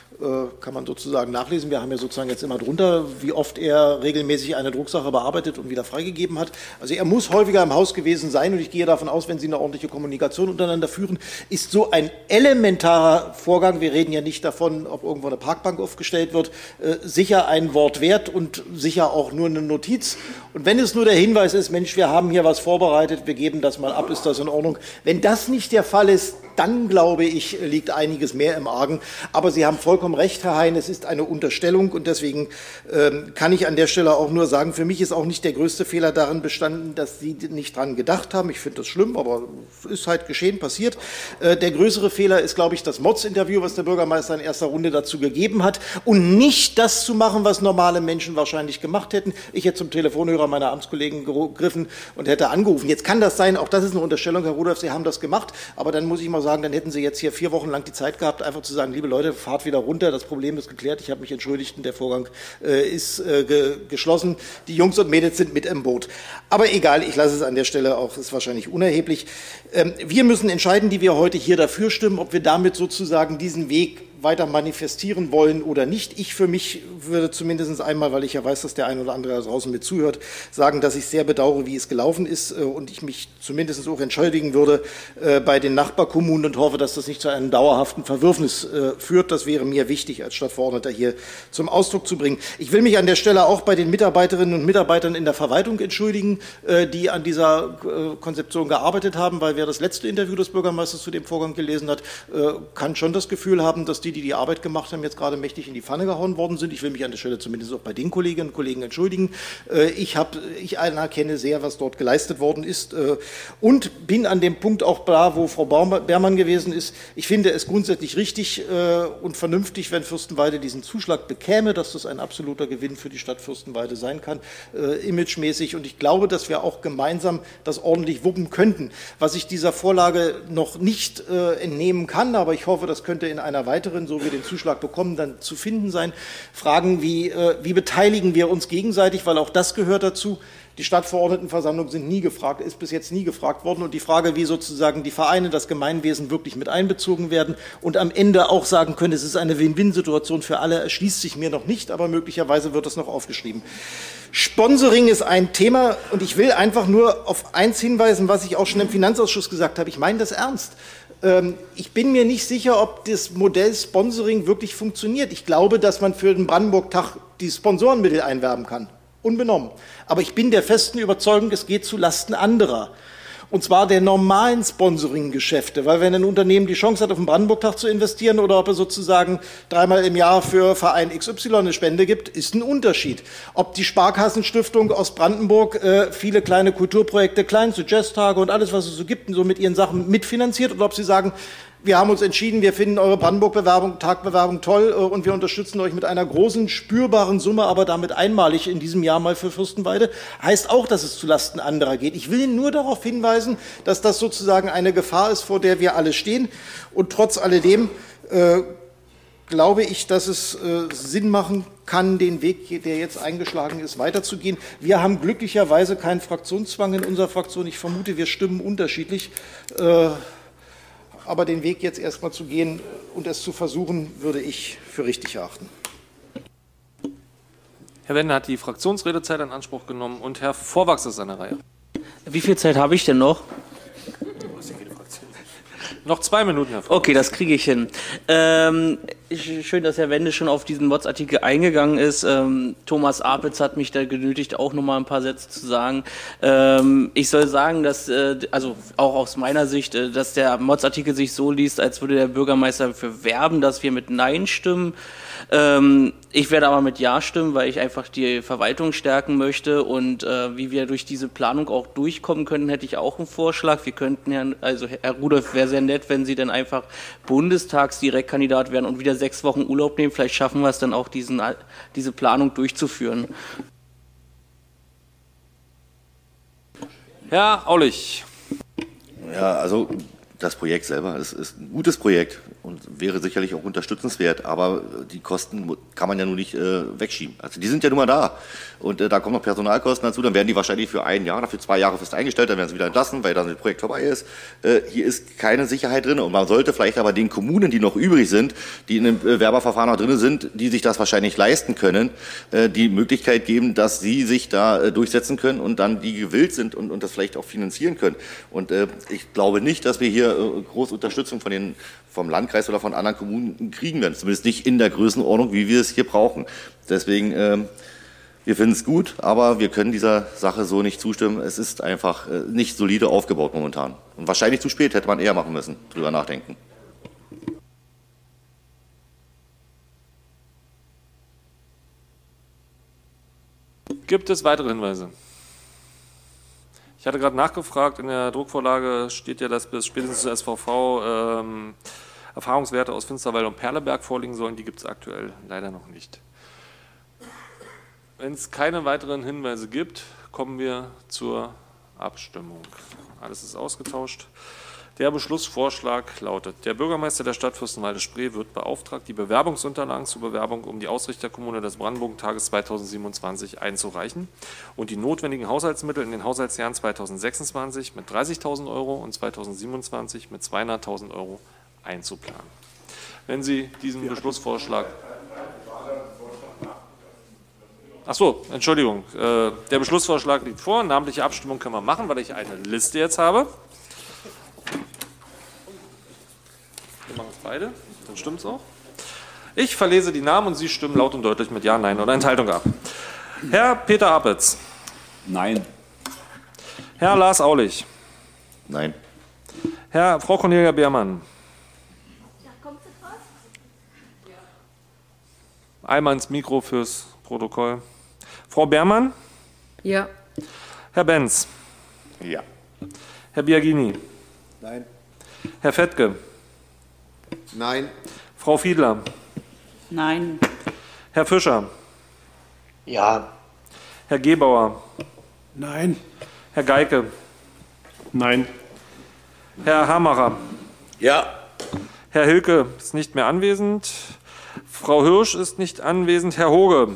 B: Kann man sozusagen nachlesen. Wir haben ja sozusagen jetzt immer drunter, wie oft er regelmäßig eine Drucksache bearbeitet und wieder freigegeben hat. Also er muss häufiger im Haus gewesen sein, und ich gehe davon aus, wenn Sie eine ordentliche Kommunikation untereinander führen, ist so ein elementarer Vorgang, wir reden ja nicht davon, ob irgendwo eine Parkbank aufgestellt wird, sicher ein Wort wert und sicher auch nur eine Notiz. Und wenn es nur der Hinweis ist, Mensch, wir haben hier was vorbereitet, wir geben das mal ab, ist das in Ordnung. Wenn das nicht der Fall ist, dann, glaube ich, liegt einiges mehr im Argen. Aber Sie haben vollkommen recht, Herr Hein, es ist eine Unterstellung, und deswegen ähm, kann ich an der Stelle auch nur sagen, für mich ist auch nicht der größte Fehler darin bestanden, dass Sie nicht dran gedacht haben. Ich finde das schlimm, aber ist halt geschehen, passiert. Äh, der größere Fehler ist, glaube ich, das Mods-Interview, was der Bürgermeister in erster Runde dazu gegeben hat, und nicht das zu machen, was normale Menschen wahrscheinlich gemacht hätten. Ich hätte zum Telefonhörer meiner Amtskollegen gegriffen und hätte angerufen. Jetzt kann das sein, auch das ist eine Unterstellung, Herr Rudolph, Sie haben das gemacht, aber dann muss ich mal sagen, dann hätten Sie jetzt hier vier Wochen lang die Zeit gehabt, einfach zu sagen, liebe Leute, fahrt wieder runter, das Problem ist geklärt, ich habe mich entschuldigt und der Vorgang äh, ist äh, ge geschlossen. Die Jungs und Mädels sind mit im Boot. Aber egal, ich lasse es an der Stelle auch, ist wahrscheinlich unerheblich. Ähm, wir müssen entscheiden, die wir heute hier dafür stimmen, ob wir damit sozusagen diesen Weg weiter manifestieren wollen oder nicht. Ich für mich würde zumindest einmal, weil ich ja weiß, dass der ein oder andere da draußen mit zuhört, sagen, dass ich sehr bedauere, wie es gelaufen ist, und ich mich zumindest auch entschuldigen würde bei den Nachbarkommunen und hoffe, dass das nicht zu einem dauerhaften Verwürfnis führt. Das wäre mir wichtig, als Stadtverordneter hier zum Ausdruck zu bringen. Ich will mich an der Stelle auch bei den Mitarbeiterinnen und Mitarbeitern in der Verwaltung entschuldigen, die an dieser Konzeption gearbeitet haben, weil wer das letzte Interview des Bürgermeisters zu dem Vorgang gelesen hat, kann schon das Gefühl haben, dass die die die Arbeit gemacht haben, jetzt gerade mächtig in die Pfanne gehauen worden sind. Ich will mich an der Stelle zumindest auch bei den Kolleginnen und Kollegen entschuldigen. Ich, hab, ich anerkenne sehr, was dort geleistet worden ist, und bin an dem Punkt auch da, wo Frau Beermann gewesen ist. Ich finde es grundsätzlich richtig und vernünftig, wenn Fürstenwalde diesen Zuschlag bekäme, dass das ein absoluter Gewinn für die Stadt Fürstenwalde sein kann, imagemäßig. Und ich glaube, dass wir auch gemeinsam das ordentlich wuppen könnten. Was ich dieser Vorlage noch nicht entnehmen kann, aber ich hoffe, das könnte in einer weiteren, so wir den Zuschlag bekommen, dann zu finden sein. Fragen wie, äh, wie beteiligen wir uns gegenseitig, weil auch das gehört dazu. Die Stadtverordnetenversammlungen sind nie gefragt, ist bis jetzt nie gefragt worden. Und die Frage, wie sozusagen die Vereine, das Gemeinwesen wirklich mit einbezogen werden und am Ende auch sagen können, es ist eine Win-Win-Situation für alle, erschließt sich mir noch nicht, aber möglicherweise wird das noch aufgeschrieben. Sponsoring ist ein Thema, und ich will einfach nur auf eins hinweisen, was ich auch schon im Finanzausschuss gesagt habe. Ich meine das ernst. Ich bin mir nicht sicher, ob das Modell Sponsoring wirklich funktioniert. Ich glaube, dass man für den Brandenburg-Tag die Sponsorenmittel einwerben kann, unbenommen. Aber ich bin der festen Überzeugung, es geht zulasten anderer. Und zwar der normalen Sponsoring-Geschäfte, weil wenn ein Unternehmen die Chance hat, auf den Brandenburg-Tag zu investieren oder ob er sozusagen dreimal im Jahr für Verein X Y eine Spende gibt, ist ein Unterschied. Ob die Sparkassenstiftung aus Brandenburg äh, viele kleine Kulturprojekte, kleinste Jazztage und alles, was es so gibt, und so mit ihren Sachen mitfinanziert, oder ob sie sagen, wir haben uns entschieden, wir finden eure Brandenburg-Bewerbung, Tagbewerbung toll, äh, und wir unterstützen euch mit einer großen, spürbaren Summe, aber damit einmalig in diesem Jahr mal für Fürstenwalde. Heißt auch, dass es zulasten anderer geht. Ich will nur darauf hinweisen, dass das sozusagen eine Gefahr ist, vor der wir alle stehen. Und trotz alledem äh, glaube ich, dass es äh, Sinn machen kann, den Weg, der jetzt eingeschlagen ist, weiterzugehen. Wir haben glücklicherweise keinen Fraktionszwang in unserer Fraktion. Ich vermute, wir stimmen unterschiedlich. Äh, Aber den Weg jetzt erstmal zu gehen und es zu versuchen, würde ich für richtig erachten.
A: Herr Wende hat die Fraktionsredezeit in Anspruch genommen und Herr Vorwachs ist an der Reihe.
G: Wie viel Zeit habe ich denn noch?
A: Noch zwei Minuten, Herr Vorwachs.
G: Okay, das kriege ich hin. Ähm, schön, dass Herr Wende schon auf diesen Mods-Artikel eingegangen ist. Ähm, Thomas Apitz hat mich da genötigt, auch noch mal ein paar Sätze zu sagen. Ähm, ich soll sagen, dass, äh, also auch aus meiner Sicht, äh, dass der Mods-Artikel sich so liest, als würde der Bürgermeister dafür werben, dass wir mit Nein stimmen. Ähm, ich werde aber mit Ja stimmen, weil ich einfach die Verwaltung stärken möchte, und äh, wie wir durch diese Planung auch durchkommen können, hätte ich auch einen Vorschlag. Wir könnten, Herrn, also Herr Rudolph, wäre sehr nett, wenn Sie dann einfach Bundestagsdirektkandidat werden und wieder sechs Wochen Urlaub nehmen. Vielleicht schaffen wir es dann auch, diesen, diese Planung durchzuführen.
A: Herr Aulich.
F: Ja, also das Projekt selber ist, ist ein gutes Projekt und wäre sicherlich auch unterstützenswert, aber die Kosten kann man ja nun nicht äh, wegschieben. Also die sind ja nun mal da. Und äh, da kommen noch Personalkosten dazu, dann werden die wahrscheinlich für ein Jahr oder für zwei Jahre fest eingestellt, dann werden sie wieder entlassen, weil dann das Projekt vorbei ist. Äh, hier ist keine Sicherheit drin und man sollte vielleicht aber den Kommunen, die noch übrig sind, die in dem Bewerberverfahren noch drin sind, die sich das wahrscheinlich leisten können, äh, die Möglichkeit geben, dass sie sich da äh, durchsetzen können und dann die gewillt sind und, und das vielleicht auch finanzieren können. Und äh, ich glaube nicht, dass wir hier äh, große Unterstützung von den, vom Landkreis oder von anderen Kommunen kriegen werden, zumindest nicht in der Größenordnung, wie wir es hier brauchen. Deswegen äh, wir finden es gut, aber wir können dieser Sache so nicht zustimmen. Es ist einfach äh, nicht solide aufgebaut momentan. Und wahrscheinlich zu spät, hätte man eher machen müssen, drüber nachdenken.
A: Gibt es weitere Hinweise? Ich hatte gerade nachgefragt, in der Druckvorlage steht ja, dass bis spätestens zur S V V ähm, Erfahrungswerte aus Finsterwalde und Perleberg vorliegen sollen. Die gibt es aktuell leider noch nicht. Wenn es keine weiteren Hinweise gibt, kommen wir zur Abstimmung. Alles ist ausgetauscht. Der Beschlussvorschlag lautet: Der Bürgermeister der Stadt Fürstenwalde-Spree wird beauftragt, die Bewerbungsunterlagen zur Bewerbung um die Ausrichterkommune des Brandenburgentages zweitausendsiebenundzwanzig einzureichen und die notwendigen Haushaltsmittel in den Haushaltsjahren zweitausendsechsundzwanzig mit dreißigtausend Euro und zweitausendsiebenundzwanzig mit zweihunderttausend Euro einzuplanen. Wenn Sie diesen Beschlussvorschlag... Ach so, Entschuldigung. Äh, der Beschlussvorschlag liegt vor. Namentliche Abstimmung können wir machen, weil ich eine Liste jetzt habe. Wir machen es beide, dann stimmt es auch. Ich verlese die Namen und Sie stimmen laut und deutlich mit Ja, Nein oder Enthaltung ab. Herr Peter Apitz.
L: Nein.
A: Herr Lars Aulich.
F: Nein.
A: Herr, Frau Cornelia Beermann. Einmal ins Mikro fürs Protokoll. Frau Beermann?
K: Ja.
A: Herr Benz?
F: Ja.
A: Herr Biagini?
B: Nein.
A: Herr Fettke?
B: Nein.
A: Frau Fiedler?
M: Nein.
A: Herr Fischer?
C: Ja.
A: Herr Gebauer?
J: Nein.
A: Herr Geike?
J: Nein.
A: Herr Hamacher?
H: Ja.
A: Herr Hilke ist nicht mehr anwesend. Frau Hirsch ist nicht anwesend. Herr Hoge?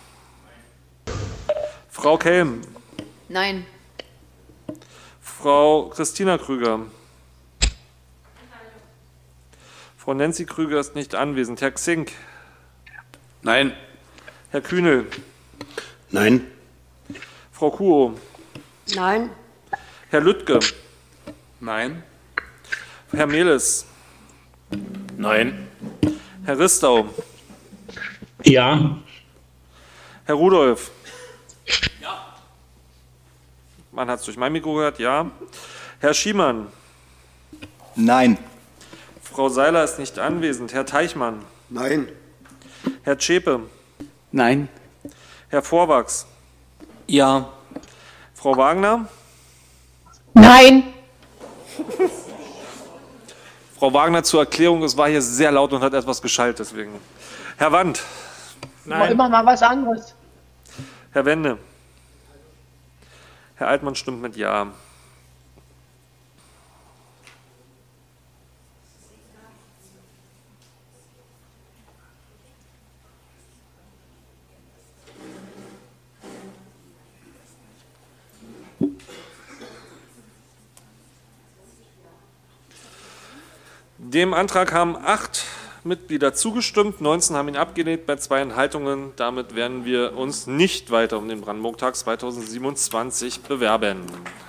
A: Frau Kelm?
K: Nein.
A: Frau Christina Krüger? Frau Nancy Krüger ist nicht anwesend. Herr Xink?
L: Nein.
A: Herr Kühnel?
H: Nein.
A: Frau Kuo?
M: Nein.
A: Herr Lüttke?
L: Nein.
A: Herr Mehles?
L: Nein.
A: Herr Ristau?
C: Ja.
A: Herr Rudolph? Ja. Man hat es durch mein Mikro gehört, ja. Herr Schiemann?
L: Nein.
A: Frau Seiler ist nicht anwesend. Herr Teichmann?
B: Nein.
A: Herr Zschäpe?
D: Nein.
A: Herr Vorwachs?
G: Ja.
A: Frau Wagner?
M: Nein.
A: Frau Wagner zur Erklärung, es war hier sehr laut und hat etwas geschallt, deswegen. Herr Wand?
M: Nein. Immer mal was anderes.
A: Herr Wende? Herr Altmann stimmt mit Ja. Dem Antrag haben acht Mitglieder zugestimmt, neunzehn haben ihn abgelehnt bei zwei Enthaltungen. Damit werden wir uns nicht weiter um den Brandenburg-Tag zweitausendsiebenundzwanzig bewerben.